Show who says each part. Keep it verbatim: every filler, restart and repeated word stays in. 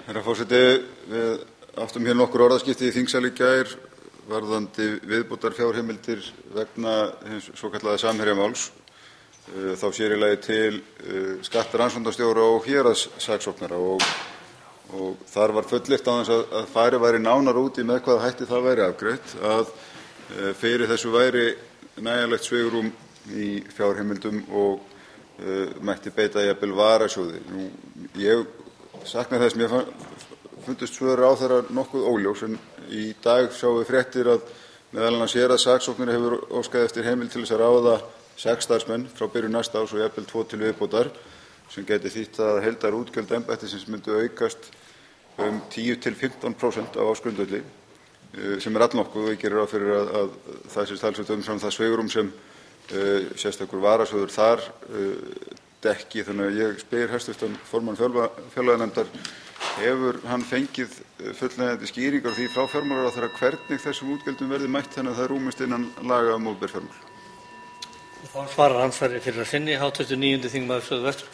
Speaker 1: Herra forseti, við áttum hér nokkur orðaskipti í þingsal í gær varðandi viðbótarfjárheimildir vegna hins svokallaða Samherjamáls. Þá sér í lagi til skattrannsóknarstjóra og héraðssaksóknara og, og þar var fullyrt á þess að, að farið væri nánar út í með hvaða hætti það væri afgreitt, að fyrir þessu væri nægjanlegt svigrúm í fjárheimildum og uh, mætti beita jafnvel varasjóði. Nú, ég sakna þess, mér fundust svör ráðherra nokkuð óljós, en í dag sjáum við fréttir að meðal annars héraðssaksóknari hefur óskað eftir heimild til þess að ráða sex starfsmenn frá byrjun næsta árs og jafnvel tvo til viðbótar, sem gæti þýtt að heildarútgjöld embættisins myndu aukast um tíu til fimmtán prósent af ársgrundvelli, sem er allnokkuð, og ég gerir ráð fyrir að, að það sé talsvert umfram það svigrúm sem uh, sérstakur varasjóður þar uh, dekki. Þannig að ég spyr hæstvirtan formann fjárlaganefndar, hefur hann fengið fullnægjandi skýringar á því frá fjármálaráðherra hvernig þessum útgjöldum verði mætt þannig að það rúmist innan laga um opinber fjármál?
Speaker 2: Þá svarar ansvari fyrir að sinni háttvirtur níundi þingmaður Suðvesturkjördæmis.